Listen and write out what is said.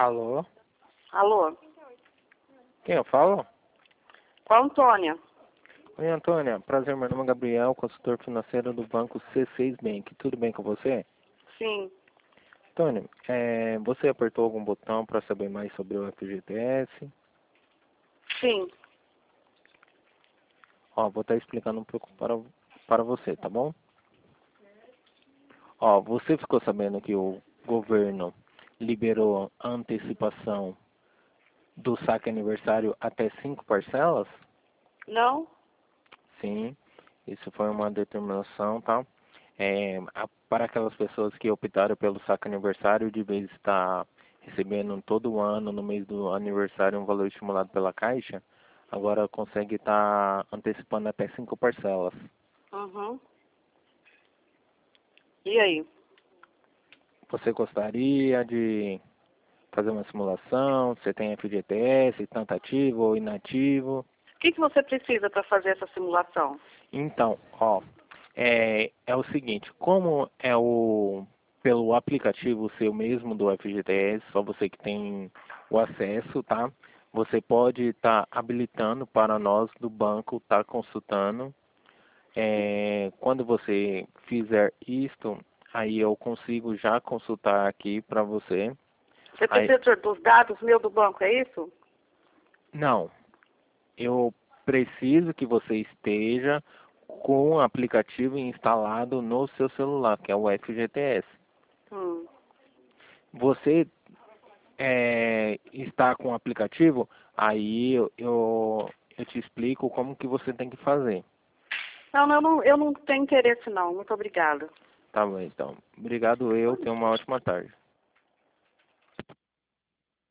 Alô? Alô? Quem eu falo? Qual Antônia? Oi, Antônia. Prazer, meu nome é Gabriel, consultor financeiro do banco C6 Bank. Tudo bem com você? Sim. Antônia, você apertou algum botão para saber mais sobre o FGTS? Sim. Ó, vou estar explicando um pouco para você, tá bom? Ó, você ficou sabendo que o governo liberou a antecipação do saque aniversário até 5 parcelas? Não? Sim, isso foi uma determinação, tá? Para aquelas pessoas que optaram pelo saque aniversário, de vez de estar recebendo todo ano, no mês do aniversário, um valor estimulado pela Caixa, agora consegue estar antecipando até 5 parcelas. Uhum. E aí? Você gostaria de fazer uma simulação? Você tem FGTS, tanto ativo ou inativo? O que você precisa para fazer essa simulação? Então, ó, é o seguinte, como é pelo aplicativo seu mesmo do FGTS, só você que tem o acesso, tá? Você pode estar habilitando para nós do banco estar consultando. Quando você fizer isto, aí eu consigo já consultar aqui para você. Você Aí, precisa dos dados meus do banco, é isso? não, eu preciso que você esteja com o aplicativo instalado no seu celular, que é o FGTS. Hum. Você está com o aplicativo, aí eu te explico como que você tem que fazer. Não, eu não tenho interesse não. Muito obrigada. Tá bom, então. Obrigado, tenha uma ótima tarde.